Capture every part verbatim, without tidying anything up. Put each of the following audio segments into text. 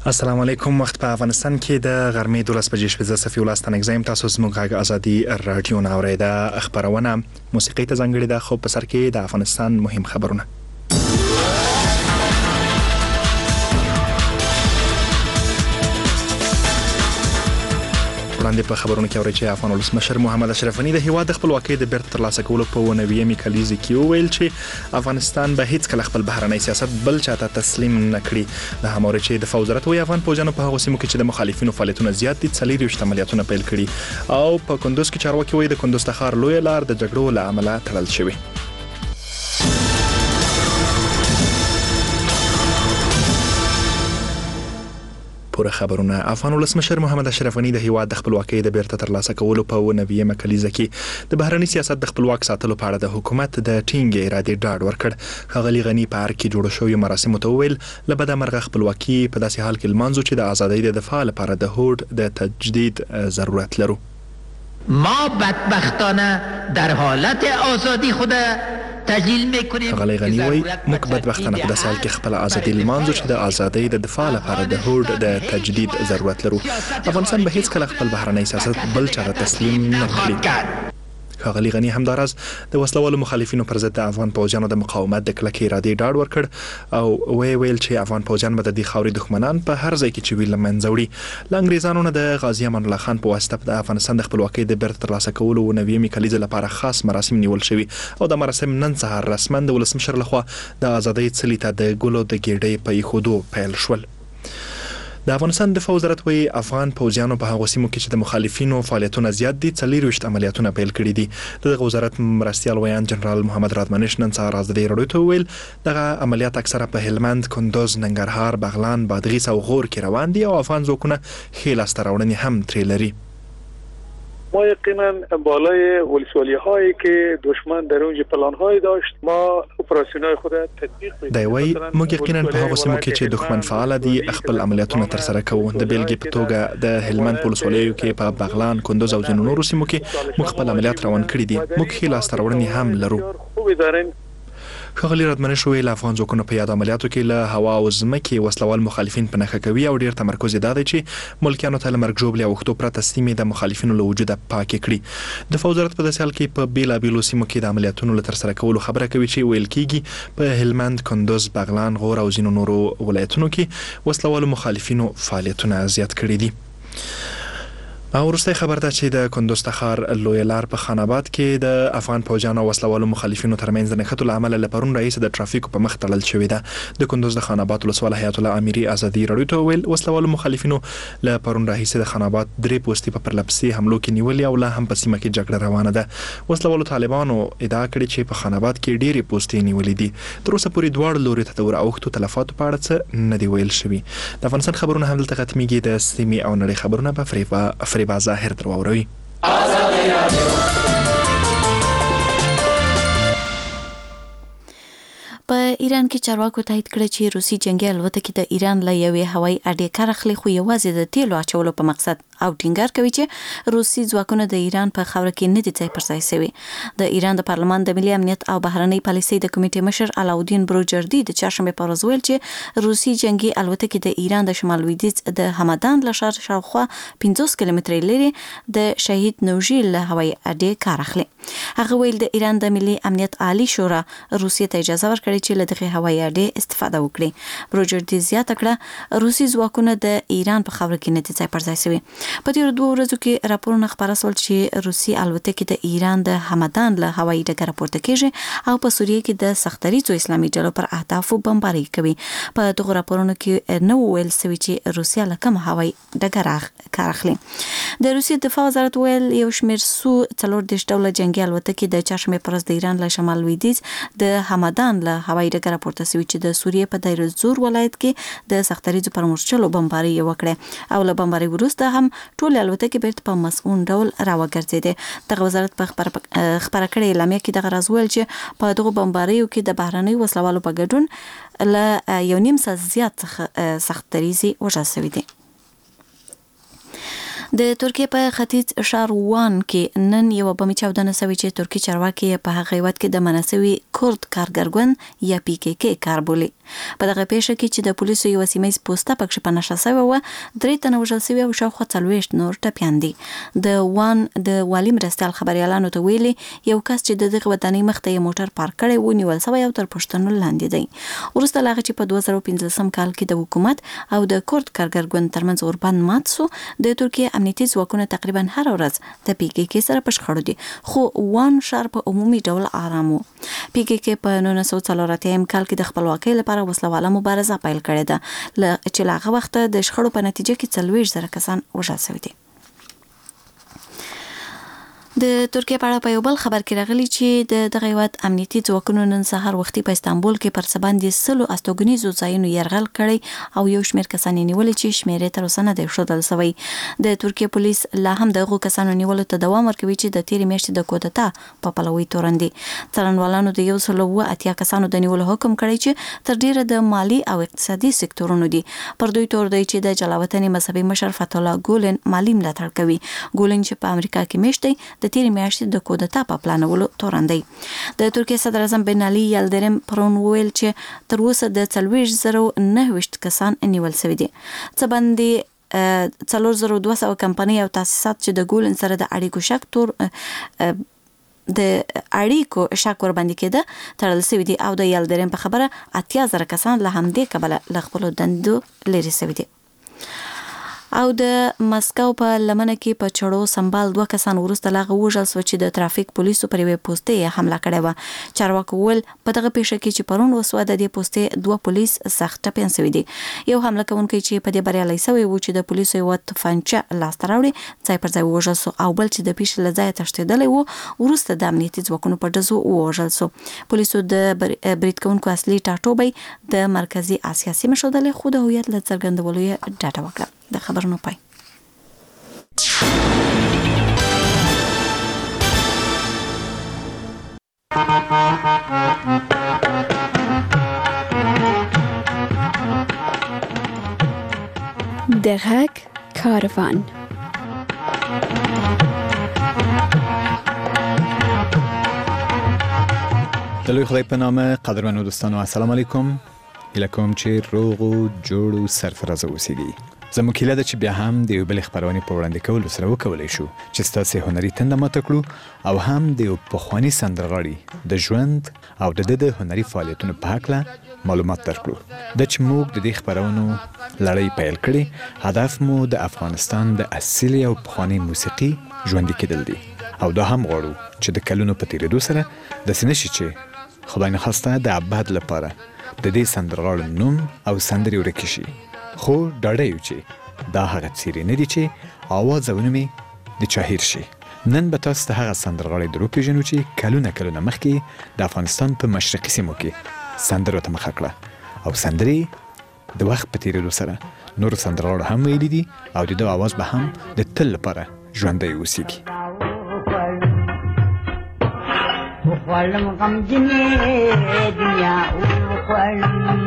السلام علیکم. وخت په افغانستان کې د غرمې دولس بجې شپږ صفر یو لاس تنګ زم تاسو زموږ غږ ازادي رادیو ناوړې ده خبرونه موسیقي ته ځانګړې ده خو په سر کې د افغانستان مهم خبرونه. وړاندې په خبرونو کې اوري چې افغان ولسمشر محمد اشرف غني د هیواد د خپلواکۍ د بیرته ترلاسه کولو په نویمه کلیزه کې وویل چې افغانستان به هیڅ کله خپل بهرنی سیاست بل چاته تسلیم نکړي. د هماوري چې د فوز وزارت وی افغان پوجانو په هغه سیمو کې چې د مخالفینو فعالیتونه زیات دي څلور یو عملیاتونه پیل کړي او په کندوز کې چارواکي وی د کندوز تخار لوی لار د جګړو له امله تړل شوی. پوره خبرونه. افغان ولسمشر محمد اشرف غني د هیواد د خپلواکۍ د بیرته ترلاسه کولو په نویمه کلیزه کې د بهرنی سیاست د خپلواک ساتلو په اړه د حکومت د ټینګ ارادې ډاډ ورکړ. ښاغلي غني په هر کې جوړ شوی مراسم ته ویل له بده مرغه خپلواکي په داسې حال کې لمانځو چې د ازادۍ د دفاع لپاره د هوډ د تجدید ضرورت لرو. ما بدبختانه در حالت آزادی خود تجلیل میکنیم. ښاغلی غني وایي موږ بدبختانه په داسې حال کې خپل ازادي لمانځو چې د ازادۍ د دفاع لپاره د هوډ د تجدید ضرورت لرو. افغانستان به هیڅ کله خپل بهرنی سیاست بل چاته تسلیم نه کړي. ښاغلي غني همداراز د وسلوالو مخالفینو پر ضد د افغان پوځیانو د مقاومت د کلکې ارادې ډاډ ورکړ او وی ویل چې افغان پوځیان به د دې خاورې دښمنان په هر ځای کې چې ویل منځ وړي. له انګریزانو نه د غازي امان الله خان په واسطه د افغانستان د خپلواکۍ د بیرته ترلاسه کولو نویمه کلیزه لپاره خاص مراسم نیول شوي او د مراسم نن سهار رسماً د ولسمشر لخوا د ازادۍ څلي ته د ګلو د ګېډۍ په ایښودو پیل شول. د افغانستان د فوز وزارت وی افغان پوځیانو په هغه سیمو کې چې د مخالفینو فعالیتونه زیات دي څلور یو عملیاتونه پیل کړي دي. د وزارت مرستيال ویان جنرال محمد رادمنش نن سهار ازادي رادیو ته ویل دغه عملیات اکثره په هلمند، کندوز، ننګرهار، بغلان، بادغیس او غور کې روان دي او افغان ځواکونه ښې لاسته راوړنې هم ترې لري. ما یقینا بالای ولسوالی هایی که دشمن در اونجا پلان هایی داشت ما اپراسیون های خود تطبیق می‌کنیم. دی وای موږ یقینا په هغه سیمو کې چې دښمن فعال دي خپل عملیاتونه تر سره کوو. د بیلګې په توګه د هلمند په ولسوالیو کې په بغلان، کندوز او ځینو نورو سیمو کې موږ خپل عملیات روان کړي دي. موږ ښې لاسته راوړنې هم لرو. ښاغلي رادمنش ویل افغان ځواکونه په یاد عملیاتو کې له هوا او ځمکې وسلوال مخالفین په نښه کوي او ډیر تمرکز یې دا دی چې ملکیانو ته له مرګ ژوبلې او وختو پرته سیمې د مخالفینو له وجوده پاکې کړي. د فوز وزارت په داسې حال کې په بیلابیلو سیمو کې د عملیاتونو له ترسره کولو خبره کوي چې ویل کېږي په هلمند، کندوز، بغلان، غور او ځینو نورو ولایتونو کې وسلوالو مخالفینو فعالیتونه زیات کړي دي. او وروستۍ خبر ده چې د کندوز تخار لوی لار په خان آباد کې د افغان پوځیانو او وسلوالو مخالفینو ترمنځ د نښتو له امله له پرون رئیس د ترافیکو په مخ تړل شوې ده. د کندوز د خان آباد ولسوال حیات الله امیري ازادي رادیو ته ویل وسلوالو مخالفینو له پرون رئیس د خان آباد درې پوستې په پرلپسې حملو کې نیولې او لا هم په سیمه کې جګړه روانه ده. وسلوالو طالبانو ادعا کړې چې په خان آباد کې ډېرې پوستې نیولې دي. تر اوسه پورې دواړو لوري ته د اوښتو تلفاتو په اړه څه نه دی ویل شوي. د افغانستان خبرونه هم دلته ختمېږي. د سیمې او نړۍ خبرونه به فریبا فریبا ظاهر درو روي. په ایران کې چارواکو تایید کړ چې روسي جنگي الوتکې د ایران له یوې هوایي اډې کار اخلي خو یوازې د تیلو اچولو په مقصد او ټینګار کوي چې روسي ځواکونه د ایران په خاوره کې نه دي ځای پر ځای شوي. د ایران د پارلمان د ملي امنیت او بهرنۍ پالیسۍ د کمیټې مشر علاودین بروجردي د چهارشنبه په ورځ ویل چې روسي جنگي الوتکې د ایران د شمال لویدیځ د همدان له ښار شاوخوا پنځوس کیلومتره لري د شهید نوژي له هوایي اډې کار اخلي. هغه ویل د ایران د ملي امنیت عالی شورا روسیې ته اجازه ورکړي چې له دغه هوایي اډې استفاده وکړي. بروجردي زیاته کړه روسي ځواکونه د ایران په خاوره کې نه دي ځای پر ځای شوي. په تیرو دوه ورځو کې راپورونه خپاره شول چې روسي الوتکې د ایران د همدان له هوایي ډګره پورته کېږي او په سوریه کې د سختدریځو اسلامي ډلو پر اهدافو بمباري کوي. په دغه راپورونو کې نو ویل شوی چې روسیا له کوم هوایي ډګره کار اخلي. د روسي دفاع وزارت ویل یو شمېر سو څلور دېرش ډوله جنگي الوتکې د چهارشنبه په ورځ د ایران له شمال لویدیځ د همدان له هوایي ډګره پورته شوي چې د سوریې په دیر زور ولایت کې د سختدریځو پر مورچلو بمباري وکړه او له بمباري وروسته هم ټول الوتکې بیرته په مسؤون ډول راوګرځېدې. دغه وزارت په خبره کړې اعلامیه کې دغه راز ویل چې په دغه بمباریو کې د بهرنۍ وسلوالو په ګډون له یو نیم ساعت زیات سختدریځي وژل شوي دي. د ترکیه په ختیځ ښار وان کې نن یو بمي چاودنه شوې چې ترکی چارواکي په هغه وخت کې د مناسوي کورد کارګرګون یا پی کې کې کار بولي. په دغه پیښه کې چې د پولیسو یو سیمه پوسټه پکښ په نشه شوی و، درې تنه وژل شوي او شاوخوا څلوېښت نور ټپیان دي. د وان د والي مرستیال خبريالانو ته ویلي یو کس چې د دغه ودانۍ مخ ته موټر پارک کړی و نیول شوی او تر پوښتنو لاندې دی. وروسته لا چې په دوه زره پنځلسم کال کې د حکومت او د کورد کارګرګون ترمنځ اوربند مات سو، د ترکیه امنیتي ځواکونه تقریبا هر ورځ د پی کې کې سره په شخړو دي، خو وان ښار په عمومي ډول آرام و. پی کې کې په نولس سوه څلور اتیا کال کې د خپلواکۍ لپاره وسلواله مبارزه پیل کړې ده، چې لا هغه وخت د شخړو په نتیجه کې څلوېښت زره کسان وژل شوي دي. د ترکیه په اړه په یو بل خبر کې راغلی چې د دغه هیواد امنیتي ځواکونو نن سهار وختي په استانبول کې پر څه باندې سلو استوګنیزو ځایونو یرغل کړی او یو شمېر کسان یې نیولي چې شمېرې تر اوسه نه دی ښودل شوی. د ترکیه پولیس لا هم د هغو کسانو نیولو ته دوام ورکوي چې د تېرې میاشتې د کودتا په پلوي تورن دي. څارنوالانو د یو سلو اووه اتیا کسانو د نیولو حکم کړی چې تر ډیره د مالي او اقتصادي سکتورونو دي. پر دوی تور دی چې د جلاوطنۍ مذهبي مشر فتح الله ګولن مالي ملاتړ کوي. ګولن چې په امریکا کې میشت دی، د تیرې میاشتې د کودتا په پلانولو تورن دی. د ترکیه صدر اعظم بن علي یلدرم پرون ویل چې تر اوسه د څلوېښت زره نهه ویشت کسان نیول شوي دي. څه باندې څلور زره دوه سوه کمپنۍ او تاسیسات چې د ګولن سره د اړیکو شک تور د اړیکو شک ور باندې کېده تړل شوي دي او د یلدرم په خبره اتیا زره کسان له همدې کبله له خپلو دندو لرې شوي دي. او د مسکو په لمنه کې په چړو سنبال دوه کسان وروسته لاغه وژل شو چې د ترافیک پولیسو پر یوې پوستې حمله کړې وه. چارواکو ویل په دغه پیښه کې چې پرون وسوه د دې پوستې دوه پولیس سخت ټپیان شوي دي. یو حمله کوونکی چې په دې بریالی شوی و چې د پولیسو یوه توپانچه لاسته راوړې ځای پر ځای ووژل شو، او بل چې د پیښې له ځایه تښتېدلی و وروسته د امنیتي ځواکونو په ډزو ووژل شو. پولیسو د برید کوونکو اصلي ټاټوبی د مرکزي اسیا سیمه ښودلې، خو د هویت له څرګندولو یې ډاډه وکړه. د خبرونو پای. د غږ کاروان. د لوی خدای په نامه قدرمنو دوستانو السلام علیکم. هیله کوم چې روغ او جوړ او سرفراز اوسئ. زموږ هیله ده چې بیا هم د یو بلې خپرونې په وړاندې کولو سره وکولی شو چې ستاسې هنري تنده ماته کړو او هم د یو پخواني سندرغاړي د ژوند او د ده د هنري فعالیتونو په هکله معلومات درکړو. دا چې موږ د دې خپرونو لړۍ پیل کړې، هدف مو د افغانستان د اصلي او پخواني موسیقي ژوندي کېدل دي، او دا هم غواړو چې د کلونو په تېرېدو سره داسې نه شي چې خدای نخواسته د ابد لپاره د دې سندرغاړو نوم او سندرې ورکې شي. خو ډاډه یو چې دا هغه څیرې نه دي چې آواز او نوم یې د چا هیر شي. نن به تاسو ته هغه سندرغاړی در وپېژنو چې کلونه کلونه مخکې د افغانستان په مشرقي سیمو کې سندرو ته مخه کړه، او سندرې د وخت په تېرېدو سره نورو سندرغاړو هم ویلي دي او د ده آواز به هم د تل لپاره ژوندی اوسېږي. وخوالم غمجنې دنیا وخوالم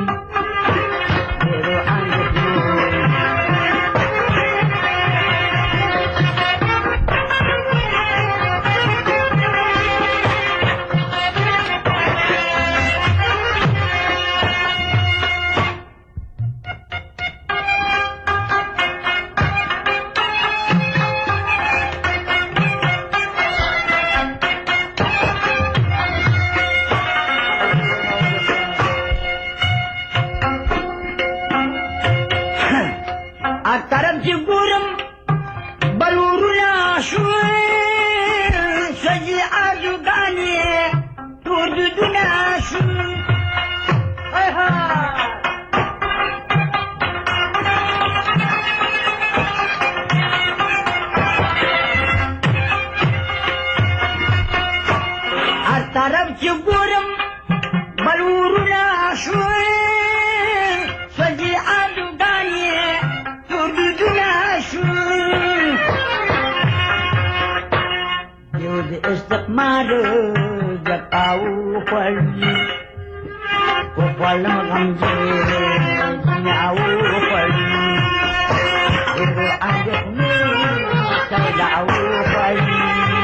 سوداو خوړي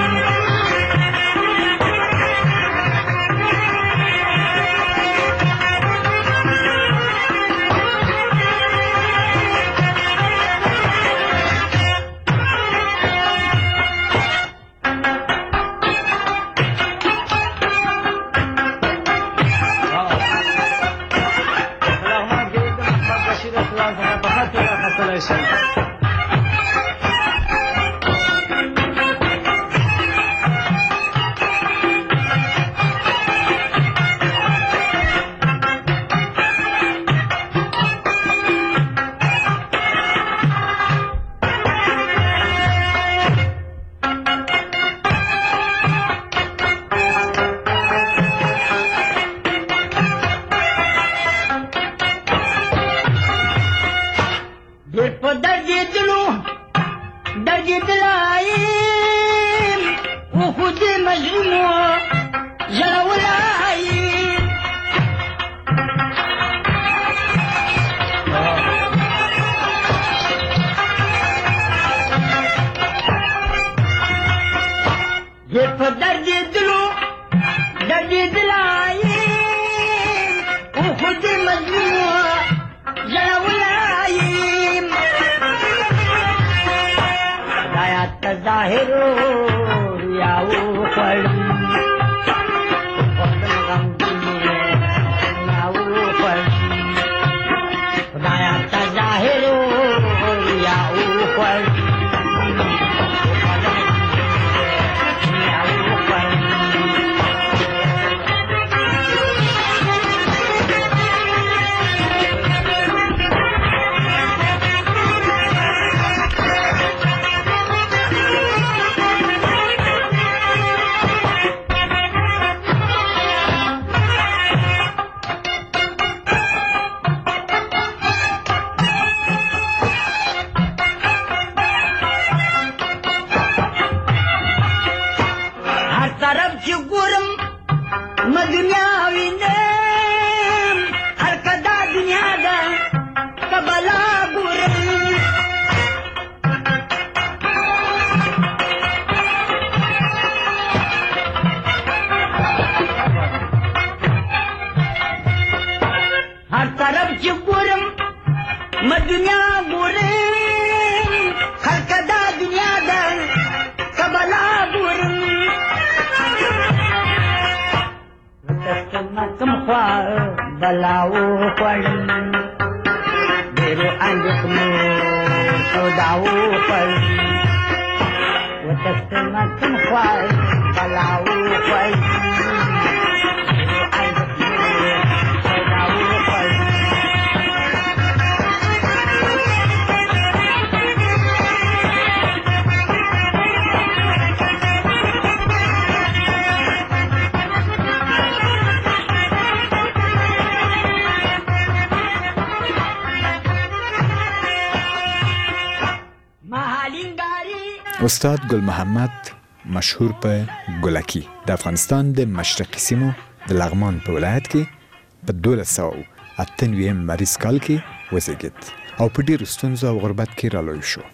استاد ګل محمد مشهور په ګلکی د افغانستان د مشرقي سیمو د لغمان په ولایت کې په دولس سوه اته نوي مریض کال کې وزیږید او په ډېرو ستونزو او غربت کې رالوی شو.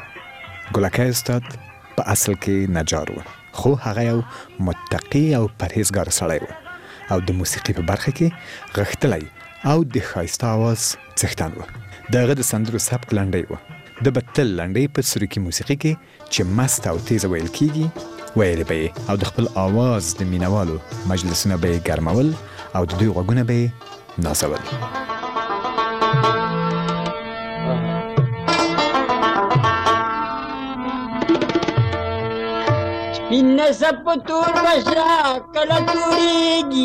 ګلکی استاد په اصل کې نجار و، خو هغه یو متقي او پرهیزګار سړی و او د موسیقي په برخه کې غښتلی او د ښایسته اواز څښتن و. د هغه د سندرو سبک لنډی و. د بتل لنډۍ په سروکي موسیقي کې چې مست او تیزه ویل کیږي ویلې به یې او د خپل آواز د مینوالو مجلسونه به یې ګرمول او د دوی غوږونه به یې نازول. سپین نصب په تور بشرا کله توریږي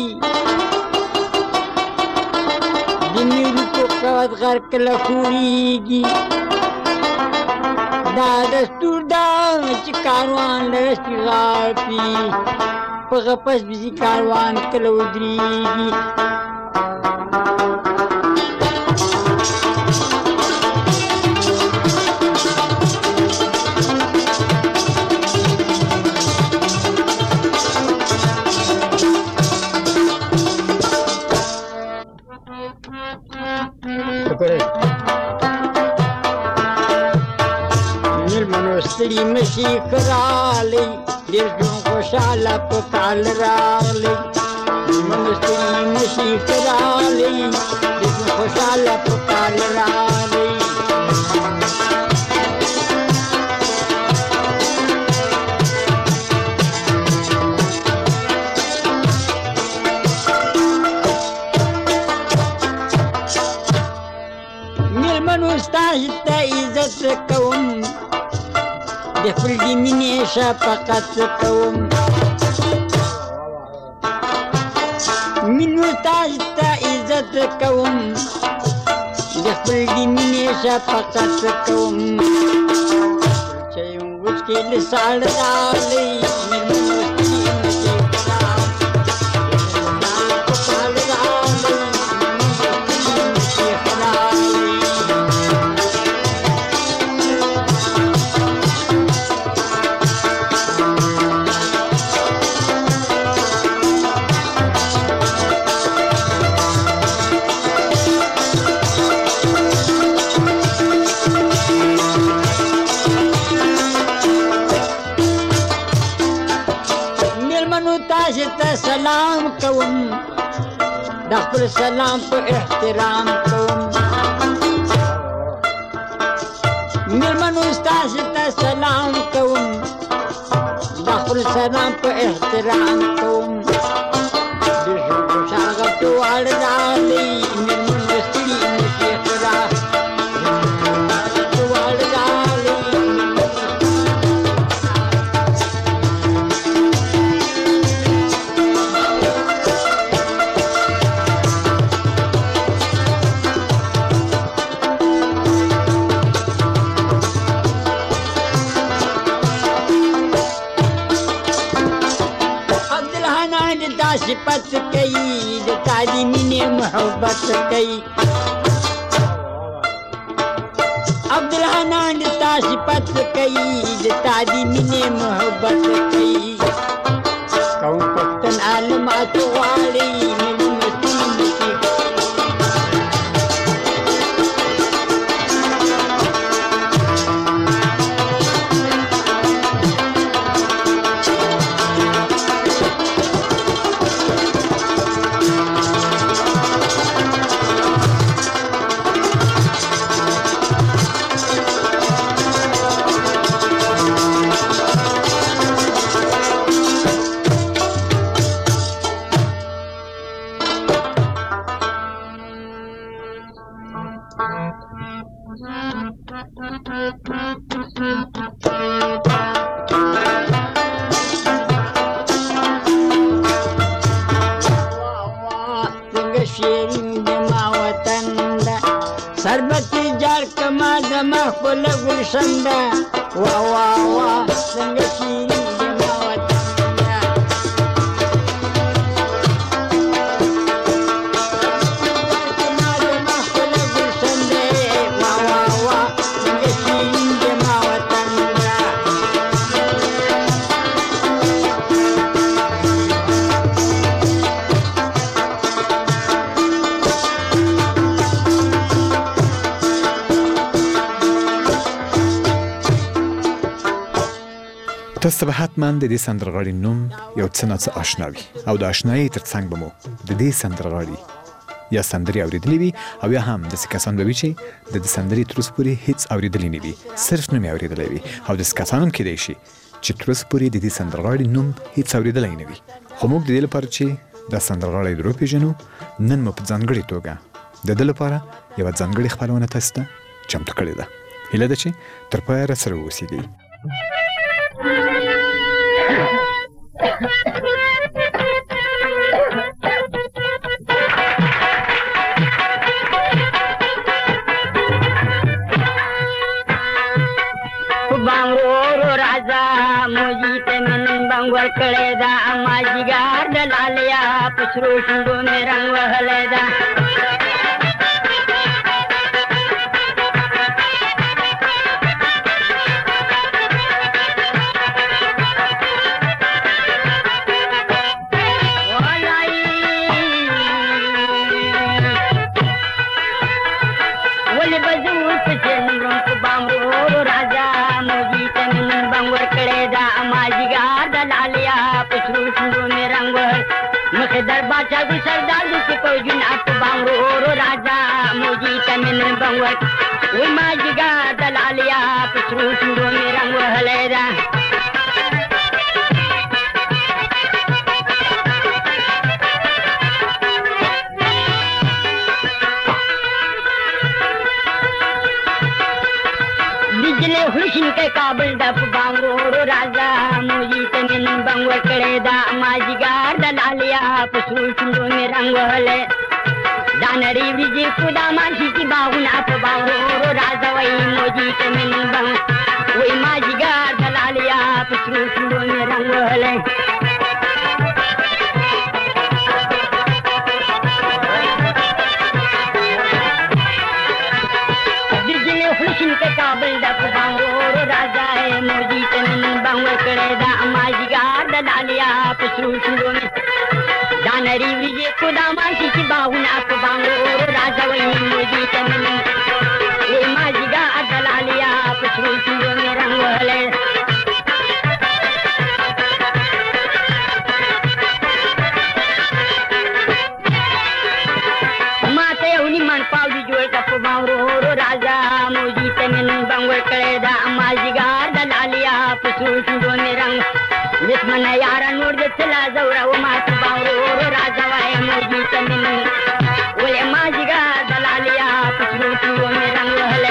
د میرو په قوت غر کله خوریږي دا دستور دا چې کاروان لرستی غاپي په غپس بزي کاروان کله ودرېږي. ستړي مشي کرالی ډېر ژوند خوشحاله په کال راغلی میرمنو ستړي مشي کرالی ډېر ژوند خوشحاله په کال راغلی ستاسو ته عزت کوم د خپل د مینې شفقت کوم مینو ستاسو ته عزت کوم د خپل د مینې شفقت کوم چې اوس کې له ساړه راغلی میرمنو ستړي مشي سلام کوم د خپل سلام په احترام کوم میرمنو ستاسو ته سلام کوم د خپل سلام په احترام کوم د ژوند خوشحاله په وړ راغلی میرمنو ستړي مشي کرالی صفت کوي د تا د مینې محبت کوي عبدالحنان د تا صفت کوي د تا د مینې محبت کوي قوم پښتون عالمات غواړي میرمنو ستړي مشي سربتی جار کما زما خپل گلشن ده وا وا وا څنګه شیرین زما وطن ده کما زما خپل گلشن ده وا وا وا څنګه شیرین زما وطن ده تاسو به حتما د دې سندرغاړي نوم یو څه نه څه آشنا وي او د آشنایي ترڅنګ به مو د دې سندرغاړي یا سندرې اورېدلې وي او یا هم داسې کسان به وي چې د دې سندرې تر اوسه پورې هېڅ اورېدلی نه وي صرف نوم یې اورېدلی وي او داسې کسان هم کیدای شي چې تر اوسه پورې د دې سندرغاړي نوم هېڅ اورېدلی نه وي خو موږ د دې لپاره چې دا سندرغاړی در وپېژنو نن مو په ځانګړې توګه د ده لپاره یوه ځانګړې خپرونه تاسو ته چمتو کړې ده هیله ده چې تر پایه راسره واوسېږئ بانګورو راځه موجي ته من بانګور کړی دا اما جګار د لالیا پسرو شونډو مې رنګ وهلی دا ولې به زه اوس په چندرم په بانګورو راځه موجي ته بنګ وای ما جګار د لالیا په سرو شونډو مې رنګ وهلی ده बिजले हुस्न के काबल दप बांगरो राजा मुझी तमिन बंग कड़ेदा माजिगार दलालिया पसू सुंदो में रंग हले दानरी विजय खुदा मासी की बाहुना प बांगरो राजा वही मुझी तमिन बंग वही माजिगार दलालिया पसू सुंदो में रंग हले हुस्न के काबिल दप बांगरो राजा है मोजी तमिन बंग कड़ेदा माजिगार दलालिया पसू सुंदो में दानरी विजय खुदा मासी की बाहुना प बांगरो राजा वही मोजी तमिन ये माजिगार दलालिया पसू सुंदो में रंग हले माते उनी मन पावली जोड़ दप बांगरो राजा मोजी तमिन बंग कड़ेदा माजिगार दलालिया पसू सुंदो में रंग दुश्मन यारा नोड़ दे चला जौरा वो मात बांगरो राजा वाए मोजी तमिन ओले माजिगार दलालिया पसू सुंदो में रंग हले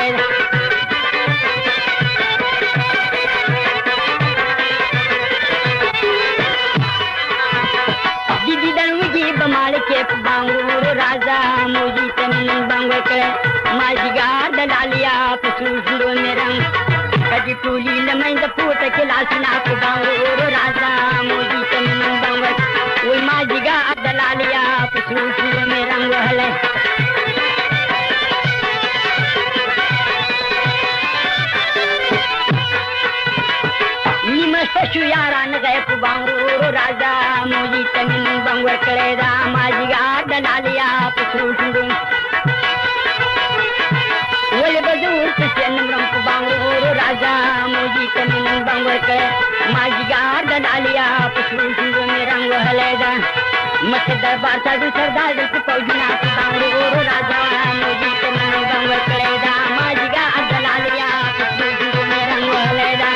दीदी दनुजी बमाल के बांगरो राजा मोजी तमिन बंग करे माजिगार दलालिया पसू सुंदो में रंग कजी टूली लमैंद पूत के लासना को बांगरो राजा मोजी तमिन बंग ओई माजिगार दलालिया पसू सुंदो में रंग हले पशु यारा न गए बांगरो राजा मोजी तमिन बंग कड़ेदा माजिगार दलालिया पसू सुंदो ओले बजूर से नमरम बांगरो राजा मोजी तमिन बंग के माजिगार दलालिया पसू सुंदो में रंग हलेदा मत दरबार साधु सरदार के फौजना बांगरो राजा मोजी तमिन बंग कड़ेदा माजिगार दलालिया पसू सुंदो में रंग हलेदा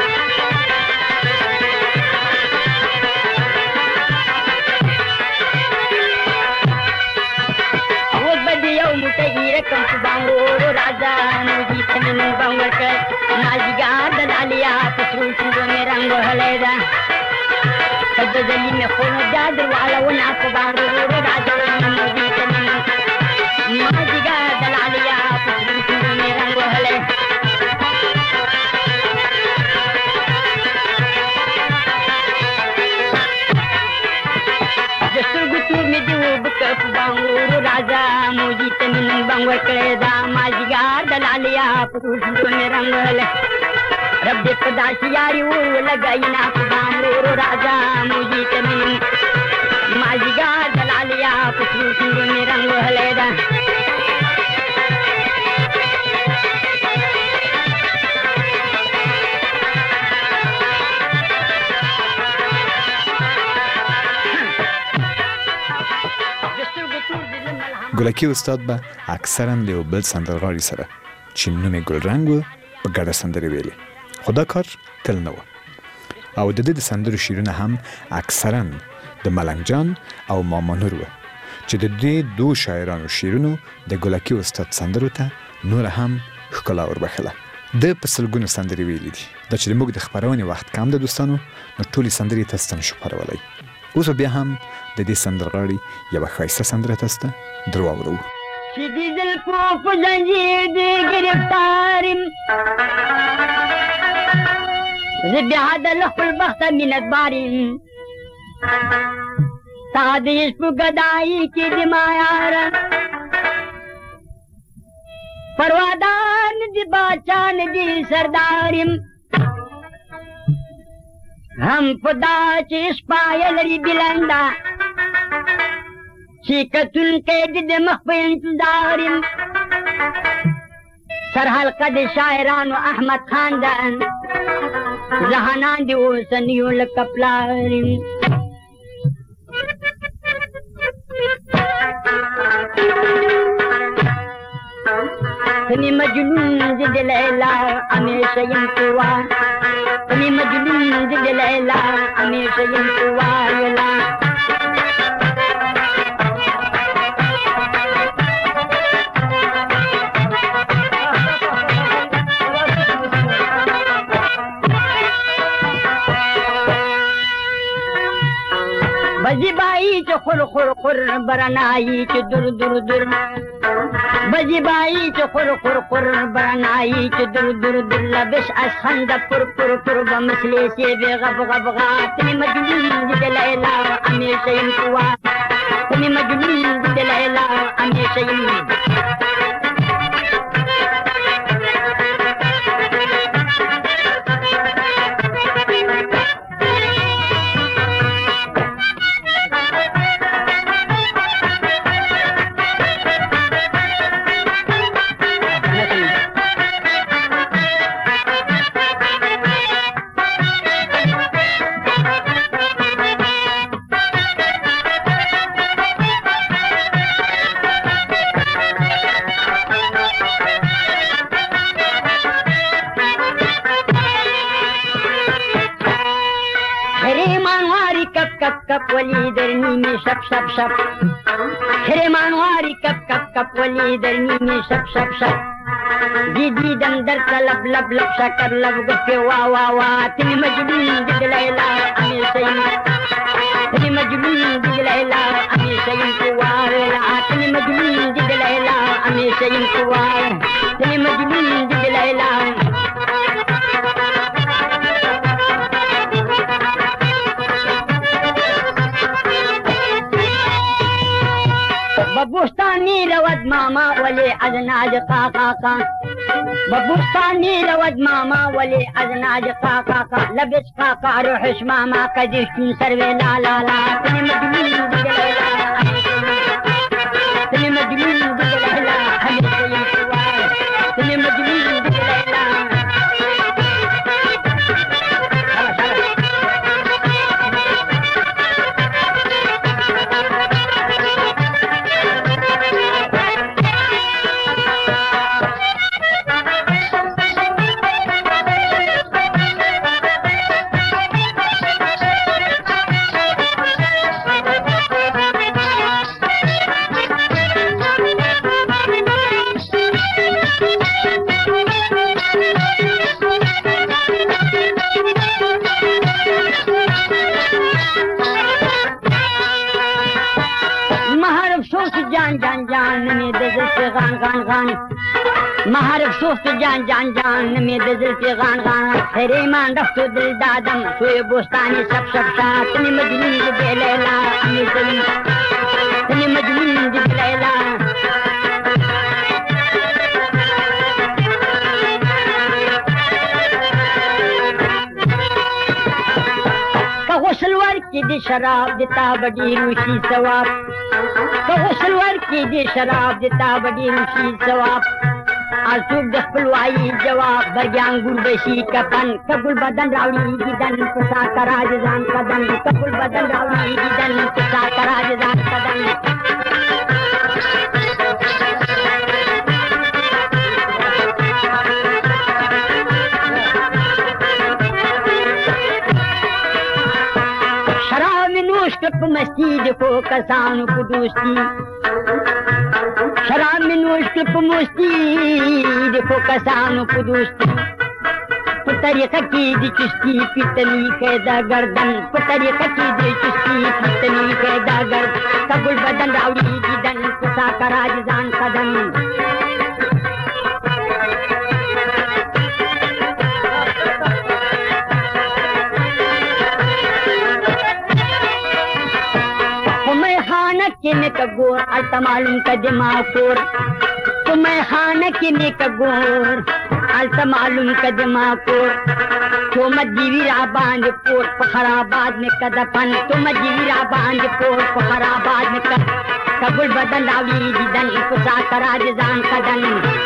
कम बांगरो राजा मोजी तमिन बंग के माजिगार दलालिया पसू सुंदो में रंग हलेदा कदजली में खून जादर वाला वो नाप बांगरो राजा मोजी तमिन माजिगार दलालिया पसू सुंदो में रंग हले गुतूर में जो बुक बांगरो राजा मोजी तमिन बंग कड़ेदा माजिगार दलालिया पसू सुंदो में रंग हले रब पदासी यारी वो लगाई ना बांगरो राजा मोजी तमिन माजिगार दलालिया पसू सुंदो में रंग हलेदा ګلکی استاد به اکثرا له یو بل سندرغاړي سره چې نوم یې ګلرنګ و په ګډه سندرې ویلې خو دا کار تل نه و او د دې د سندرو شعرونه هم اکثرا د ملنګ جان او ماما نور و چې د دې دوه شاعرانو شعرونو د ګلکی استاد سندرو ته نور هم ښکلا وربخله د په سلګونو سندرې ویلې دي دا چې موږ د خبرونې وخت کم د دوستانو نو ټولې سندرې تاسو ته نشو خپرولای اوس بیا هم د دې سندرغاړي یوه ښایسته سندره تاسو ته در واورو چې دې زلفو په زنجیر دې ګرفتارم زه بیا د خپل بخته منتبارم ستا د عشق په ګدایي کې د ما یاره پروادار نه دي باچا نه دي سردارم هم خدا چې شپایه لري بلنده چې کتونکی د د مخ په انتظار یم سرحلقه د شاعرانو احمد خان ده زهانان د اوسنیو لکه پلار یم تني مجنون زد ليلى همیشه انتوار تني مجنون زد ليلى همیشه انتوار بزی بائی چو خور خور خور برنائی چو در در در بزی بائی چو خور خور خور برنائی چو در در در لبش از خنده پر پر پر بمثل سیب غب غب غب تنی مجنون زد لیلا همیشه انتوار تنی مجنون زد لیلا همیشه انتوار کپ ولی در نیمه شب شب شب خرمانواری کپ کپ کپ ولی در نیمه شب شب شب دیدیدم در لب لب لب شکر لب گفت وا وا وا تنی مجنون زد لیلا همیشه تنی مجنون زد لیلا همیشه انتوار تنی مجنون زد لیلا همیشه انتوار تنی مجنون زد لیلا ببوستانی رود ماما ولی از ناج قاقا قا ببوستانی رود ماما ولی از ناج قاقا قا لبس قاقا روحش ماما قدشتون سروی لا لا لا تنی مجنون زد لیلا تنی مجنون زد لیلا همیشه انتوار تنی مجنون زد لیلا مهر افسوس جان جان جان می دل پی غان غان خریمان رفت دل دادم سوی بوستانی سب سب شا تنی مجنون زد لیلا همیشه تنی مجنون زد لیلا که غسل ورکی دی شراب دیتا بڑی روشی ثواب که غسل ورکی دی شراب دیتا بڑی روشی ثواب آسوک د خپلوایی جواب برګیان ګور بشي کفن کبل بدن راوړي دیدن پسا کراج ځان قدم کبل بدن راوړي دیدن پسا کراج ځان قدم شراب نوش کپ مستی دیکھو کسانو کو دوستی شراب میں نوش کے پموستی دیکھو کسانوں کو دوستی طریقہ کی دی چستی پیتنی قیدہ گردن طریقہ کی دی چستی پیتنی قیدہ گردن کبل بدن راوڑی دیدن کسا کراج زان قدم के में कगोर अलता मालूम का दिमाग फोर तुम्हें खाना के में कगोर अलता मालूम का दिमाग फोर तुम जीवी राबांध पोर पखराबाद में कदपन तुम जीवी राबांध पोर पखराबाद में कद कबुल बदन रावी दिदन कुसा कराज जान कदन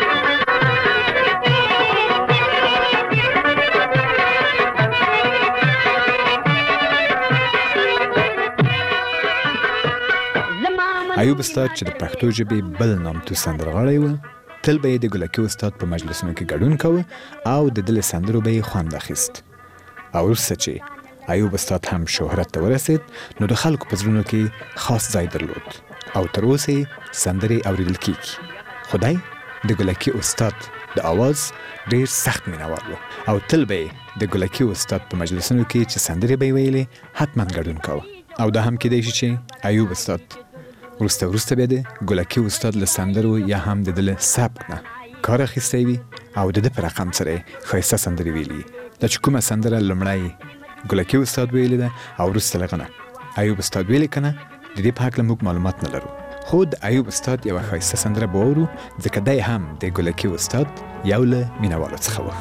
ایوب استاد چې د پښتو ژبې بل نامتو سندرغاړی و تل به د ګلکی استاد په مجلسونو کې ګډون کاوه او د دل سندرو به خوند اخیست. او وروسته چې ایوب استاد هم شهرت ته ورسید نو د خلکو په زړونو کې خاص ځای درلود او تر اوسه سندرې اوریدل کیږي. خدای د ګلکی استاد د आवाज ډیر سخت مینوال و او تل به د ګلکی استاد په مجلسونو کې چې سندرې به ویلې حتما ګډون کاوه. او دا هم کېدای شي چې ایوب استاد وروسته وروسته به د ګلکی استاد له سندرو یا هم د دل سبک نه کار اخیستی وي او د ده په رقم سره ښایسته سندرې ویلي. دا چې کومه سندره لومړی ګلکی استاد ویلې ده او وروسته له هغه نه ایوب استاد ویلې که نه د دې په هکله موږ معلومات نه لرو. خو د ایوب استاد یوه ښایسته سندره به واورو ځکه دی هم د ګلکی استاد یو له مینوالو څخه و.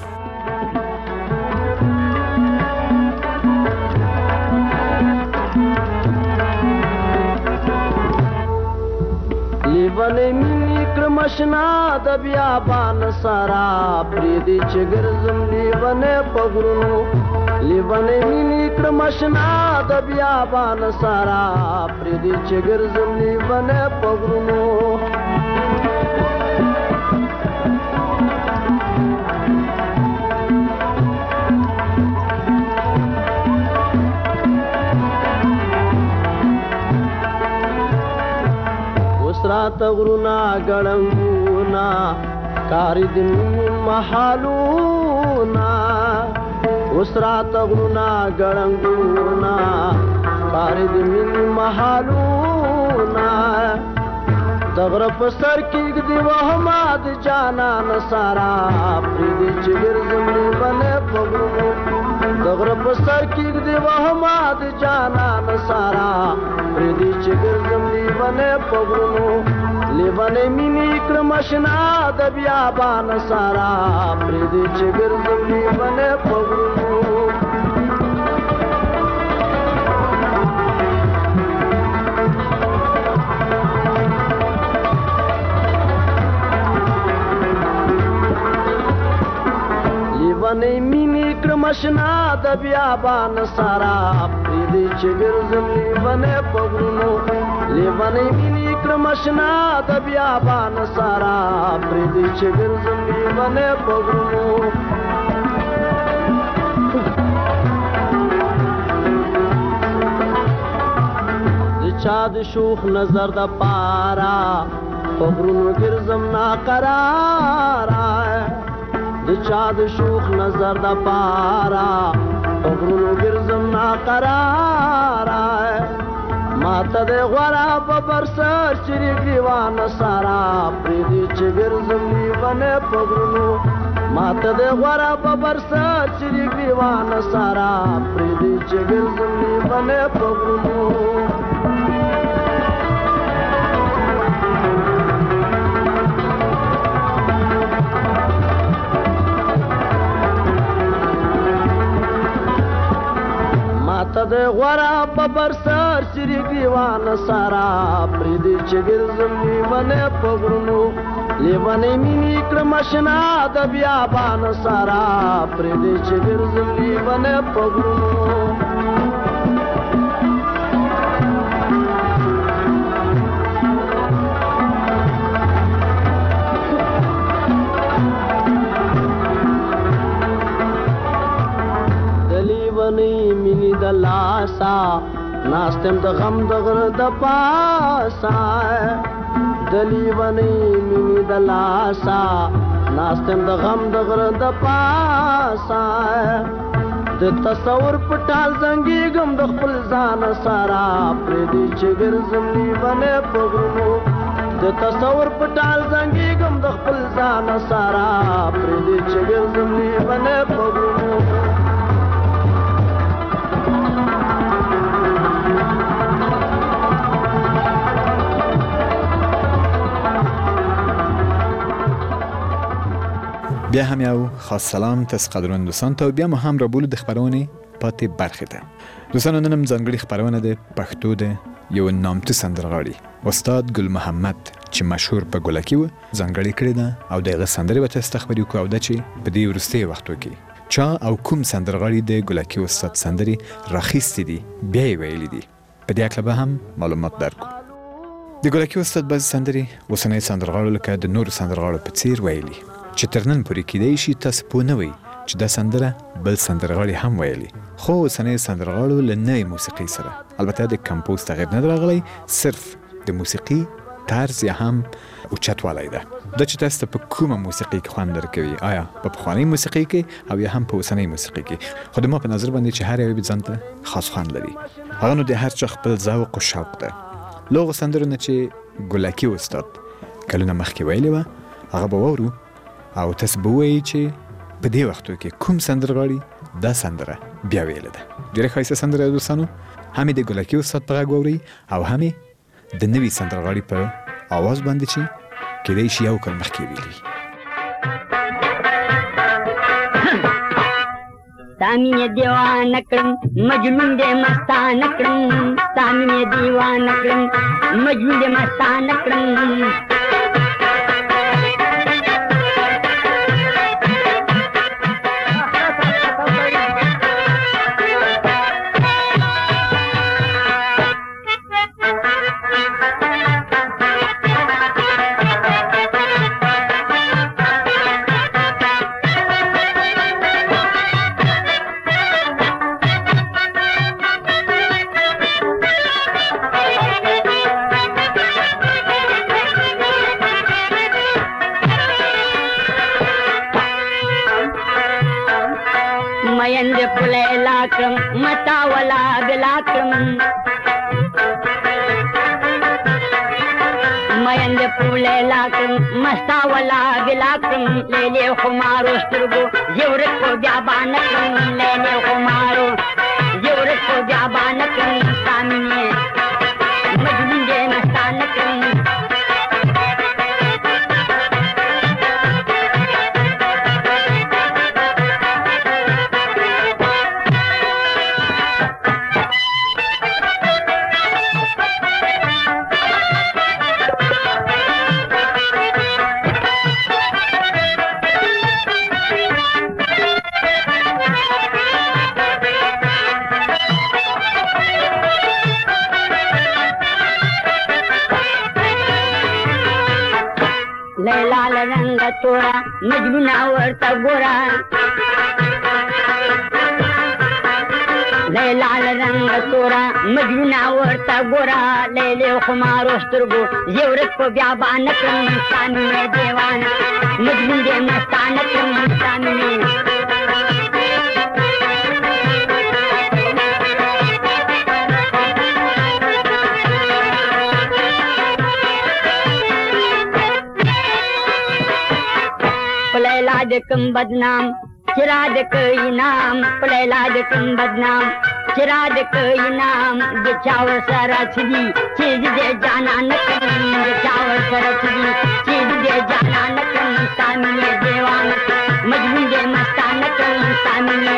لیوانې مینې کړم اشنا د بیابان سارا پرېږدي چې ګرځم لیوانې په غرونو. لیوانې مینې کړم اشنا د بیابان سارا پرېږدي چې ګرځم لیوانې په غرونو. راته غرونه ګړنګونه کاري د مینې محالونه. اوس راته غرونه ګړنګونه کاري د مینې محالونه. د غره په سر کېږدي وهمه د جانان سارا پرېږدي چې ګرځم لیونی په غرونو. د غره په سر کېږدي وهمه د جانان سارا پرېږدي چې ګرځم لیونی په غرونو. لیونی مینې کړم اشنا د بیابان سارا پرېږدي چې ګرځم لیونی په غرونو. لیونی مینې کړم اشنا د بیابان سارا پرېږدي چې ګرځم لیونی په غرونو. لیونی مینې کړم اشنا د بیابان سارا پرېږدي چې ګرځم لیونی په غرونو. د چا د شوخ نظر د پارا په غرونو ګرځم ناقراره. د چا د شوخ نظر د پارا په غرونو ګرځم ناقراره. ماته د غوره په بر سر چریک لیوانه سارا پرېږدي چې ګرځم لیونی په غرونو. ماته د غوره په بر سر چریک لیوانه سارا پرېږدي چې ګرځم لیونی په غرونو. ماته د غوره په بر سر چریک لیوانه سارا پرېږدي چې ګرځم لیونی په غرونو. لیونی مینې کړم اشنا د بیابان سارا پرېږدي چې ګرځم لیونی په غرونو. لیونی مینې د لاسا ناستم د غم د غره د پاسا. د لیونی مینې د لاسا ناستم د غم د غره د پاسا. د تصور په ټال زنګېږم د خپل ځان سارا پرېږدي چې ګرځم لیونی په غرونو. د تصور په ټال زنګېږم د خپل ځان سارا پرېږدي چې ګرځم لیونی په غرونو. بیا هم یو خاص سلام تاسو قدرمن دوستان ته بیا مو هم را بولو د خبرونې پاتې برخې ته. دوستانو نن هم ځانګړې خبرونه د پښتو د یو نامتو سندرغاړي استاد ګل محمد چې مشهور په ګلکی و ځانګړې کړې ده او دغه سندرې به تاسو ته خبرې وکړو د چې په دې وروستي وختو کې چا او کوم سندرغاړي د ګلکی استاد سندرې راخیستې دي بیا یې ویلې دي په دې اړه به هم معلومات درکو. د ګلکي استاد بعضې سندرې اوسنۍ سندرغاړو لکه د نورو سندرغاړو په څیر ویلي چې تر نن پورې کیدای شي تاسو پوه نه وئ چې دا سندره بل سندرغاړي هم ویلي، خو اوسنۍ سندرغاړو له نوې موسیقۍ سره البته د کمپوز تغییر نه راغلی، صرف د موسیقي طرز یا هم اوچتوالی ده. دا چې تاسو ته په کومه موسیقي کې خوند درکوي، آیا په پخوانۍ موسیقي کې او یا هم په اوسنۍ موسیقي کې؟ خو د ما په نظر باندې چې هر یو ځان ته خاص خوند لري، هغه نو د هر چا خپل ذوق او شوق ده. له هغو سندرو نه چې ګلکي استاد کلونه مخکې ویلې وه هغه به واورو او تاسو به ووایئ چې په دې وختو کې کوم سندرغاړي دا سندره بیا ویله ده. ډېره ښایسته سندره دوستانو، هم یې د ګلکي استاد په غږ واورئ او هم یې د نوي سندرغاړي په آواز باندې چې کېدای شي یو کال مخکې ویلي. سامي دیوان کړم مجنون دې مستان کړم، سامي دیوان کړم مجنون دې مستان کړم. मयंद पुलेला क्रम मतावला बिला क्रम, मयंद पुलेला क्रम मस्तावला बिला क्रम. ले ले खुमारो स्तुर्गो जेवरत को जाबान क्रम, ले ले खुमारो जेवरत को जाबान क्रम. सामने मजनून दे मस्तान क्रम. लाल रंग तोरा मजनूना वर्ता गोरा, लाल रंग तोरा मजनूना वर्ता गोरा. ले ले खुमारो स्तुर्गो जेवरत को ब्याबान क्रम. सामी में देवान मजनून दे मस्तान क्रम. सामी में कम बदनाम चिराज कई नाम, पलेलाज कम बदनाम चिराज कई नाम. चावर सरछदी चीज दे जाना न कम, चावर सरछदी चीज दे जाना न कम. सामी में देवान मजनून दे मस्तान कम. सामी में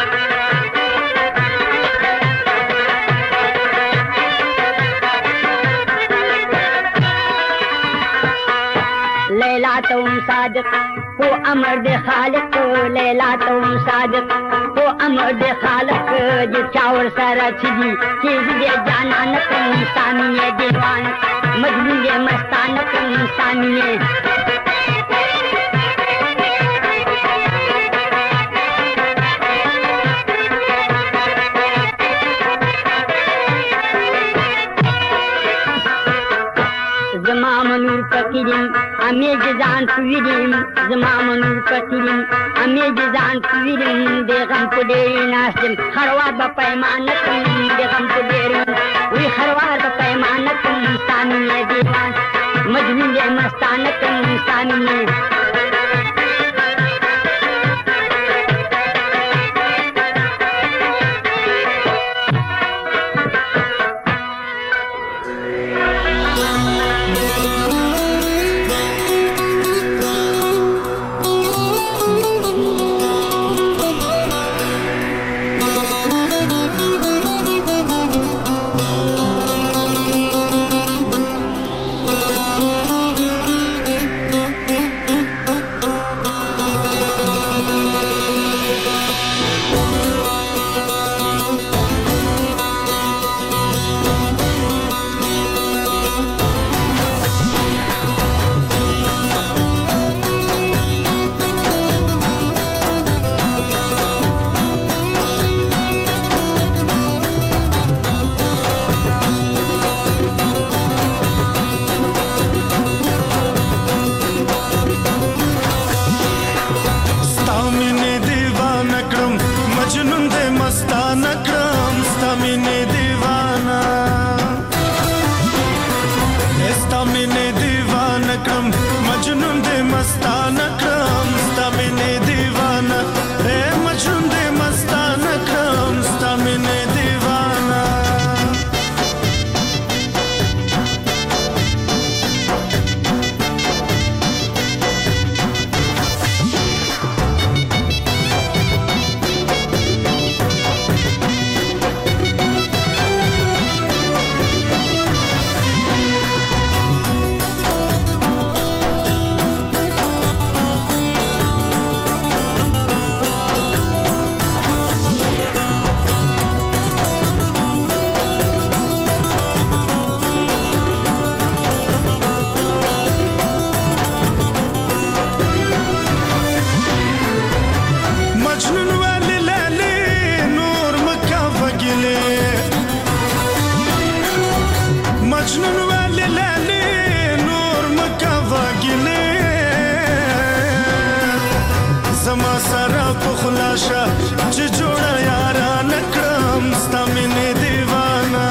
लैला तुम सादिक को अमर दे खालिक, लैला तुम सादिक को अमर दे खालिक. जो चावर सारा छिदी चीज दे जाना न कम. सामी में दीवान मजनून दे मस्तान कम. सामी में जमामनूर फकीरिम अमे जजान पुविरिम, जमामनूर फकीरिम अमे जजान पुविरिम. देगम पुडेरी नासिम खरवार बपैमानकम, देगम पुडेरी वी खरवार बपैमानकम. सामी में दीवान मजनून दे मस्तानकम. सामी में راشه چې جوړه یارا نکړم ستا مینې دیوانه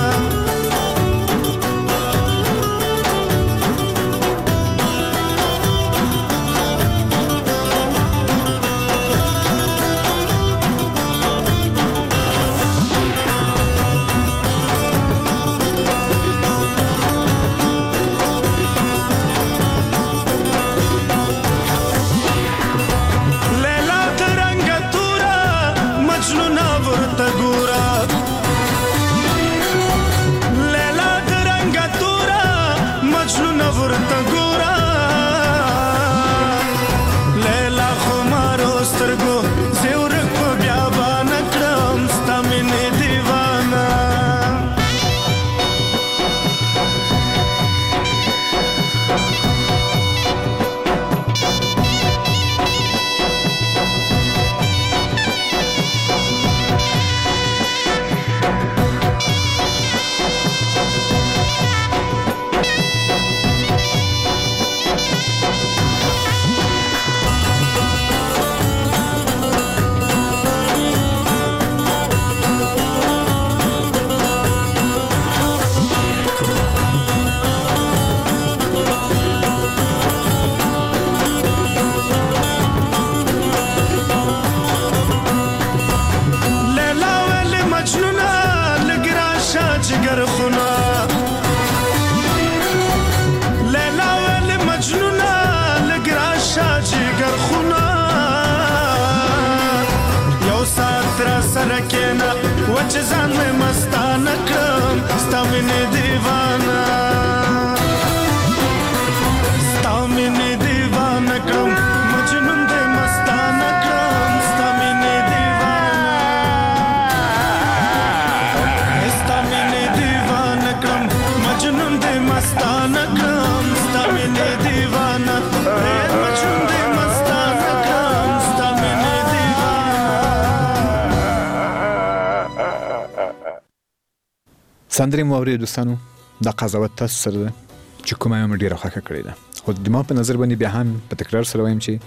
سندرې مو اورئ دوستانو دا قضاوت تاسو سره ده چې کومه مې ډېره خوښه کړې ده خو د ما په نظر باندې بیا هم په تکرار سره وایم چې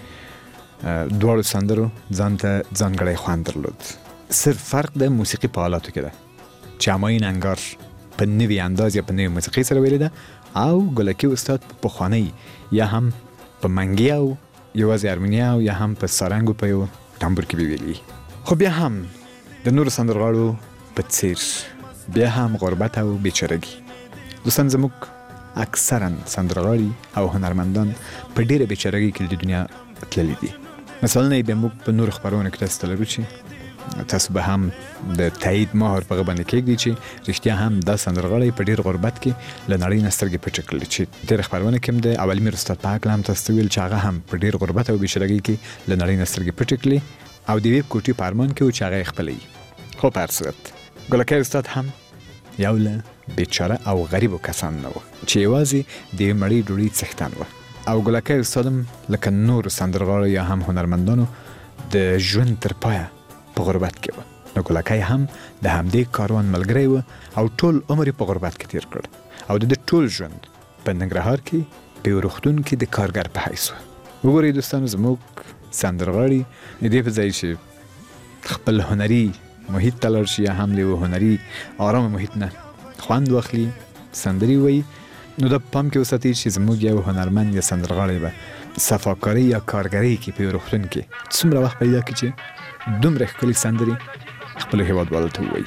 دواړو سندرو ځان ته ځانګړی خوند درلود صرف فرق د موسیقي په حالاتو کې ده چې همایون انګار په نوي انداز یا په نوي موسیقي سره ویلې ده او ګلکي استاد په پخوانۍ یا هم په منګي او یوازې ارمنیا او یا هم په سارنګو په یو تنبور کې ویلي خو بیا هم د نورو سندرغاړو په څیر بیا هم غربت او بیچارګي دوستان زموږ اکثرا سندرغاړي او هنرمندان په ډیره بیچارګي کې د دنیا تللي دي مثلا نه به موږ په نور خبرونه کې تاسو ته لرو چې تاسو به هم د تایید مهر په باندې کېږي چې رښتیا هم د سندرغاړي په ډیر غربت کې لنړۍ نسترګې پټ کړل چې ډیر خبرونه کې د اولي میر استاد پاک لام تاسو ویل چې هغه هم په ډیر غربت او بیچارګي کې لنړۍ نسترګې پټ کړل او د ویب کوټي پارمان کې او چې هغه خپلې خو په هر صورت ګلکي استاد هم یو له بیچاره او غریبو کسان نه و چې یوازې د مړی ډوډۍ څښتن و او ګلکي استاد هم لکه نور سندرغاړو یا هم هنرمندانو د ژوند تر پایه په غربت کې و نو ګلکي هم د همدې کاروان ملګری و او ټول عمر په غربت کې تیر کړ او د ټول ژوند په ننګرهار کې په روغتون کې د کارګر په حیث و وګورئ دوستانو زموږ سندرغاړي دې په ځای چې خپل هنري محیط تلر شي یا هم له هنري آرام محیط نه خوند واخلي سندري وي نو د پام کې وساتي چې زموږ یو هنرمند یا سندرغاړی به صفاکاري یا کارګري کې په روغتون کې څومره وخت پیدا کړي چې دومره ښکلي سندري خپل هیوادوالو ته ووایي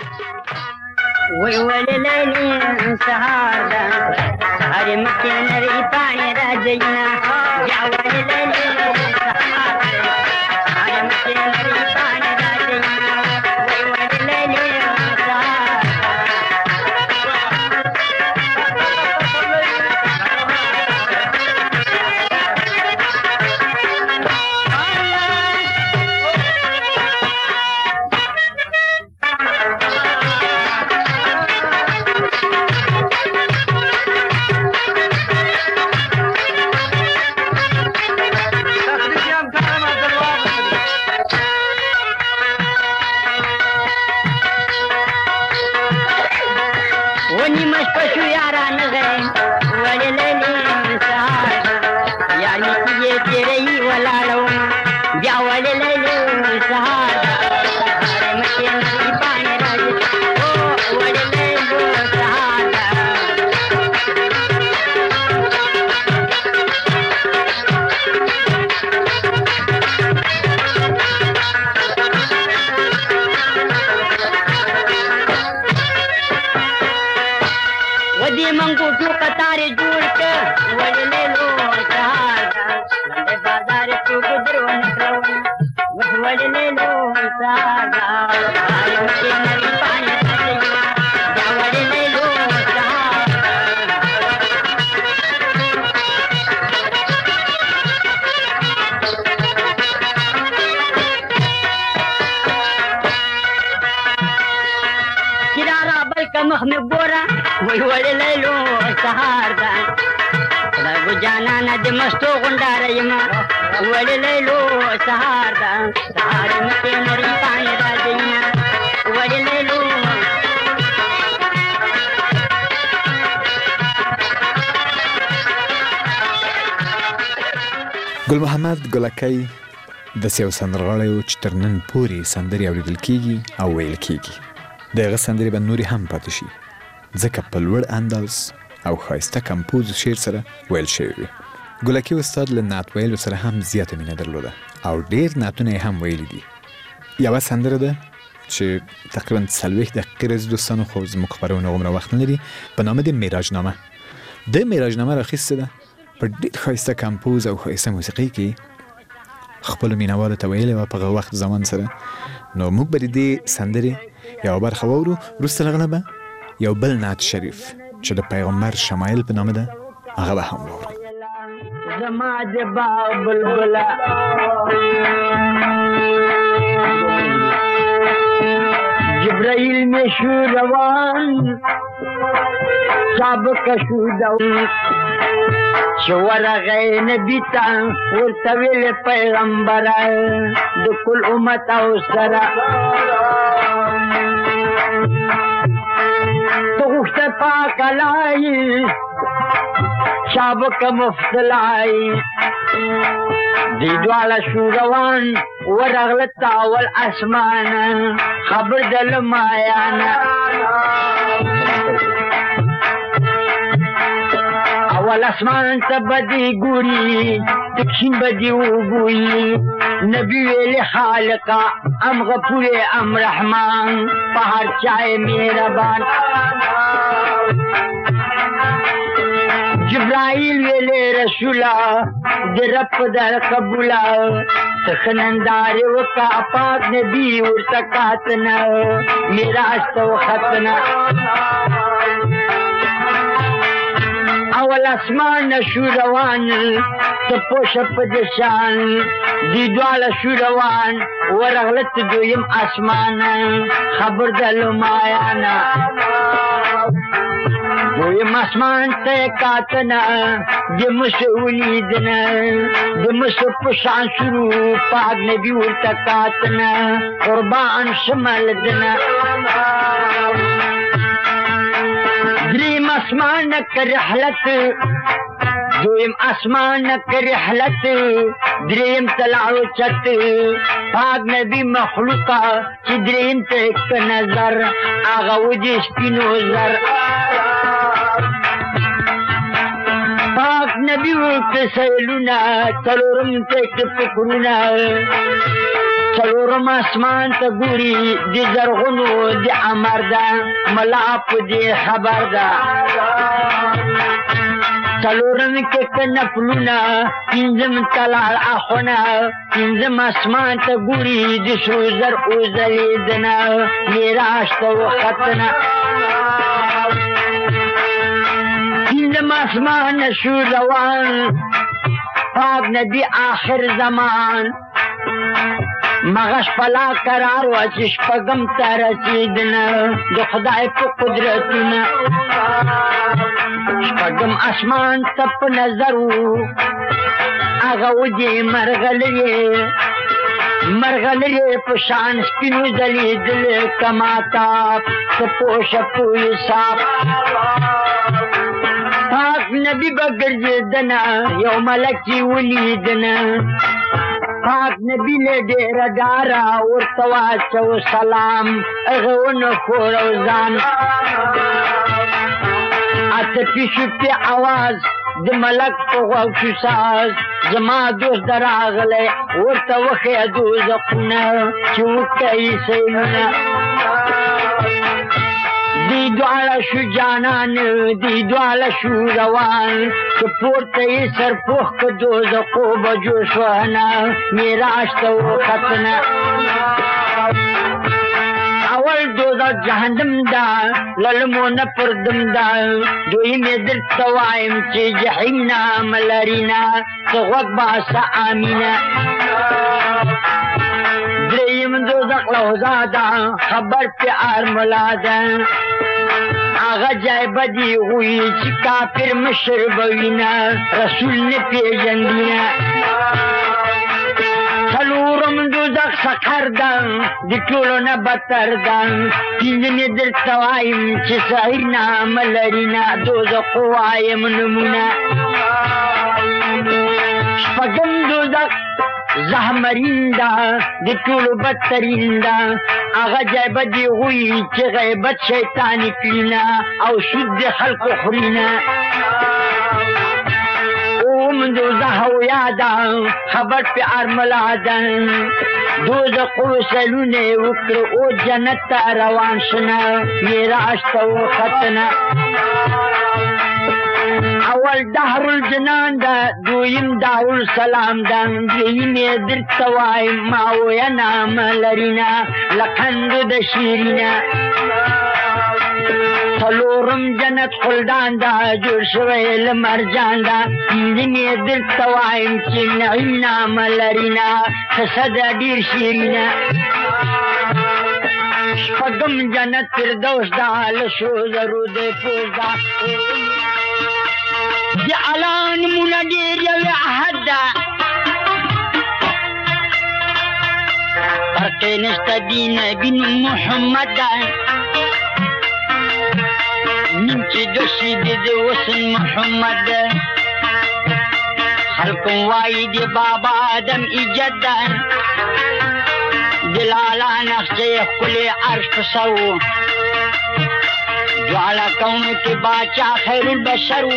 وی ولی لیلی سهار ده سهار مکې نری پاڼې راځينا یا ولی لیلی سهار ده سهار مکې نری پاڼې راځينا وی ولی لیلی وړې لیلو سهار ده خدای ګو جانانه د مستو غونډاره یم وړې لیلو سهار ده سهار مکې نري پاڼې راځینه وړې لیلو ګل محمد ګلکۍ داسې یو سندرغاړی و چې تر نن پورې سندرې اورېدل کېږي او ویل کېږي. د هغه سندرې به نورې هم پاتې شي ځکه په لوړ انداز او ښایسته کمپوز شعر سره ویل شوی وي. ګلکۍ استاد له نعت ویلو سره هم زیاته مینه درلوده او ډېر نعتونه یې هم ویلي دي. یوه سندره ده چې تقریبا څلوېښت دقیقې راځي دوستانو، خو زموږ خپرونه هغومره وخت نه لري، په نامه د معراجنامه. د معراجنامه راخیستې ده په ډېر ښایسته کمپوز او ښایسته موسیقۍ کې خپلو مینوالو ته ویلې وه په هغه وخت زمان سره. نو موږ به د دې سندرې یوه برخه واورو، وروسته له هغه به یو بل نعت شریف چې د پیغمبر شمایل په نامه ده هغه به هم واورو. زما د باغ بلبله جبرائیل می شو روان سابق شو دون چې ورغی نبي ته ورته ویل پیغمبره د کل امت او سره ته غوښته پاک علایي سابق مفتلای دی دواړه شو روان ورغله تاول اسمانه خبر دل مایانه اول اسمان ته بدی ګوري تکشین بدی وګوي نبی ویل خالقا ام غفور ام رحمان په هر چای مهربان جبرائیل ویلے رسولا د رب در قبولا تخنندار وکا پاک نبی ورته کاتنا میراث تو ختنا اول اسمان شو روان ته پوش په دشان دی دواله شو روان ورغلت دویم اسمان خبر دل مایانا دویم اسمان ته کاتنا د مسئولیدنا د مسو پشان شروع پاک نبی ورته کاتنا قربان شمال دنا دریم اسمان که رحلت دویم اسمان که رحلت دریم تلاو چت پاک نبی مخلوقا چی دریم تک نظر آغا وجی سپینو زر پاک نبی وقت سیلونا تلورم تک فکرونا تلورم اسمان تا گوری دی زرغنو دی عمر دا ملاپ دی خبر دا تلورم کک نفلونا پینزم تلال آخونا پینزم اسمان تا گوری دی سوزر اوزلیدنا میراش تا وقتنا پینزم اسمان شو روان پاک نبی آخر زمان مغش پلا قرار و چې شپږم ته رسیدنه د خدای په قدرتونه شپږم اسمان ته په نظر و هغه وجې مرغلرې مرغلرې په شان سپینو ځلېدلې کماتا څه پوشه پوی صاف پاک نبی به ګرځېدنه یو ملک چې ولیدنه پاک نبی له ډېره ډاره ورته واچو سلام هغه ونه خورو ځان اته پیشو پې اواز د ملک په غوږ شو ساز زما دوست دراغلی ورته وښیه دوزخونه چې وکئ سیلونه دی دواړه شو جانان دی دواړه شو روان که پورته یې سرپوښ که دوزخو به جوشونه میراث ته وختنه اول دوزخ جهنم ده للمو نه پردم ده دویم یې درته وایم چې جحیم نه ملرینه ته غوږ باسه امینه دریم دوزخ لوزا ده خبر پې ارملا ده آغا جای بدی غوی چی کافر مشر بوینا رسول نپیجندینا سلورم دوزخ سقر دن دی طولو نبتر دن پینزمی در توایم چی سهیر نام لرینا دوزخ قوایم نمونا شپگم دوزخ زهمرین دا دی طولو بدترین دا آغا جای بدی غوی چی غیبت شیطانی کلینا او سود دی خلق خورینا اوم دوزخ و یادا خبر پی ارملادن دوزخ و سلونه وکر او جنت تا روان شنا میراش تا و خطنا اول دهر الجنان دا دویم داو السلام دا دویم در توائی ماوی نام لرینا لقند دا شیرینا سلورم جنت خلدان دا جور شویل مرجان دا پینزمی در توائی چی نعیم نام لرینا خسد دیر شیرینا شپگم جنت فردوس دا لشو ضرور دے پوز دا دی علان منادیر یوی احد دا فرقی نشتا دین بین محمد دا نمچی دوشی دید وسن محمد دا خلقم وائی دی بابا آدم ایجاد دا دلالا نقشی کلی عرش پسو جوالا کون کی باچا خیر البشر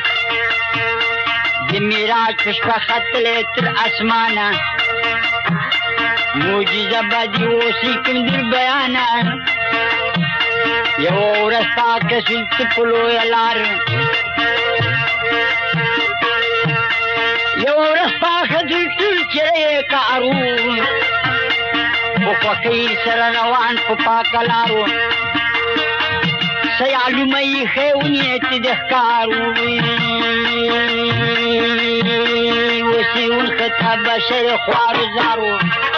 دی میراج پشپا خط لیتر اسمانا موجزہ بدی وسی کم در بیانا یو رستا کسلت پلو یلار یو رستا کسلت چرے کارو وفقیر سر روان پپاکلارو سیالو مئی خیونیت دخکارو وسی ان خطاب بشر خوارو زارو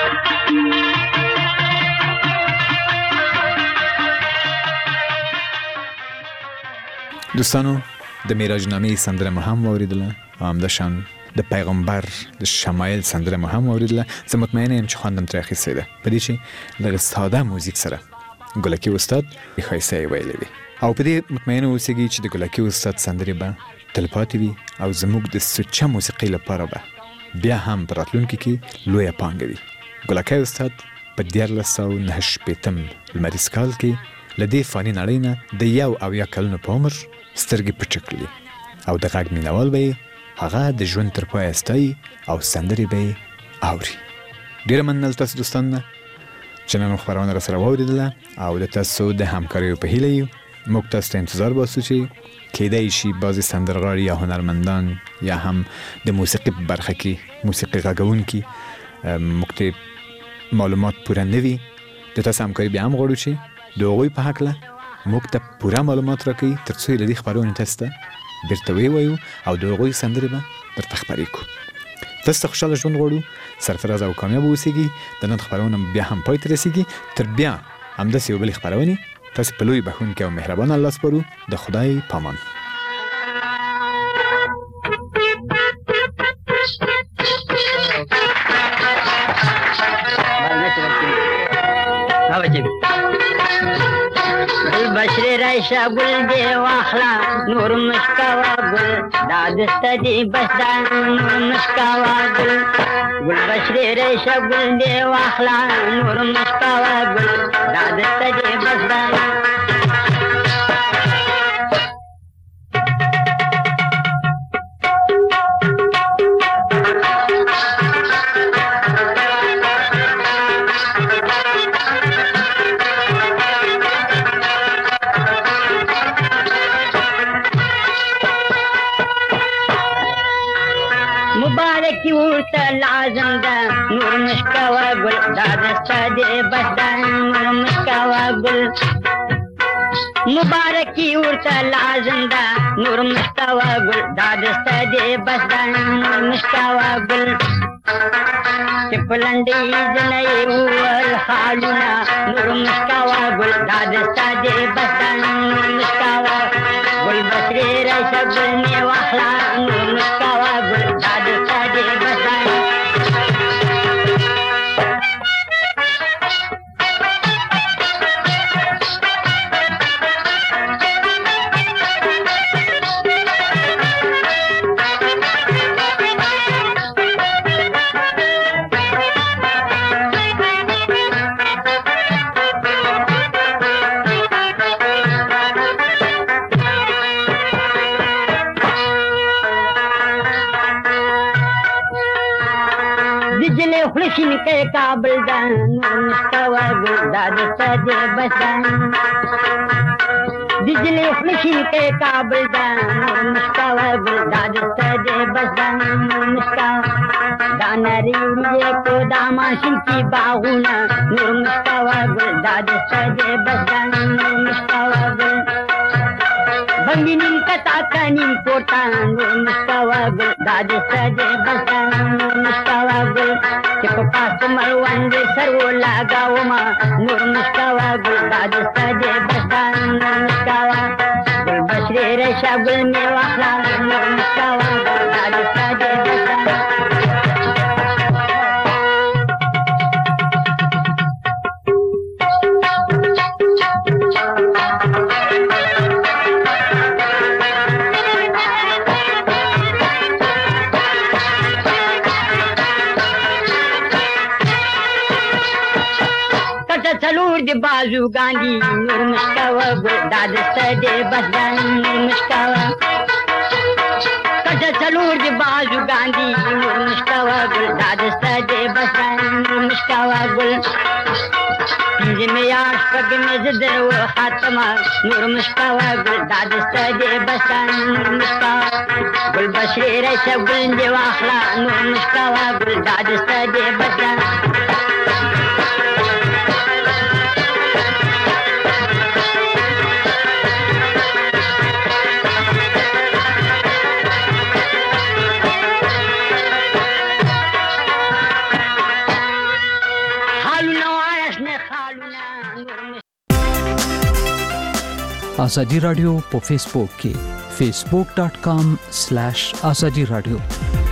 دوستانو د معراج نامې سندره مو هم واورېدله او همداشان د پیغمبر د شمایل سندره مو هم واورېدله. زه مطمئنه یم چې خوند هم ترې اخیستی ده په دې چې لږ ساده موزیک سره ګلکي استاد ښایسته یې ویلی وي او په دې مطمئنه اوسېږي چې د ګلکي استاد سندرې به تلپاتې وي او زموږ د سوچه موسیقۍ لپاره به بیا هم په راتلونکي کې لویه پانګه وي. ګلکی استاد په دیارلس سوه نهه شپېتم لمریز کال کې له دې فاني نړۍ نه د یو اویا کلونو په عمر سترګې پټې کړلې او د غږ مینوال به یې هغه د ژوند تر پایه ستایي او سندرې به یې اوري. ډېره مننه له تاسو دوستانو نه چې نن مو خپرونه راسره واورېدله او د تاسو د همکاریو په هیله یو. موږ تاسو ته انتظار باسو چې کیدای شي بعضې سندرغاړي یا هنرمندان یا هم د موسیقي په برخه کې موسیقي غږونکي موږ ته معلومات پوره نه وي. د تاسو همکاري بیا هم غواړو چې د هغوی په هکله موږ ته پوره معلومات راکوي تر څو یې له دې خپرونې تاسو ته بیرته ووایو او د هغوی سندرې به درته خپرې کړو. تاسو ته خوشحاله ژوند غواړو، سرفراز او کامیاب اوسیږي. د نن خپرونه بیا هم پای ته رسیږي. تر بیا همداسې یو بلې خپرونې تاسو په لوی بښونکي او مهربان الله سپارو. د خدای پامان. بشری رایشا گل دی واخلا نور مشکاوا گل دادستا دی بسدان نور مشکاوا گل گل بشری رایشا گل دی واخلا نور مشکاوا گل دادستا دی بسدان مبارکی ورته لازم ده نور مشکاوا گل دادستا دی بسدان نور مشکاوا گل مبارکی ورته لازم ده نور مشکاوا گل دادستا دی بسدان نور مشکاوا گل چپلندی زنی اول حالنا نور مشکاوا گل دادستا دی بسدان نور مشکاوا رشه گل می واخلا نور مشکوا گل داد ساده بسان خلشین کے کابل دان مستوا گلداد ساده بسان دجلی خلشین کے کابل دان مستوا گلداد ساده بسان مستوا دانری وریه کو داماشین کی باغونا نور مستوا گلداد ساده بسان مستوا گل بنگینین کتا کنین کوټان نور مستوا گلداد ساده بسان مستوا گل په پاس مروان دې سرو لاګاوما نور مشکوا ګل داد ساده بسان نور مشکوا ګل بشری رشا ګل می واخلا نور مشکوا ګل داد ساده بسان چلور دی بازو گاندی نور مشکوا گل داد ساده بسان نور مشکوا کچا چلور دی بازو گاندی نور مشکوا گل داد ساده بسان نور مشکوا گل پینزی میاش پگ مزدر و خاتمہ نور مشکوا گل داد ساده بسان نور مشکوا گل بشری رشا گل دی واخلا نور مشکوا گل داد ساده بسان آزادی رادیو په فیسبوک کې facebook.com/azadi radio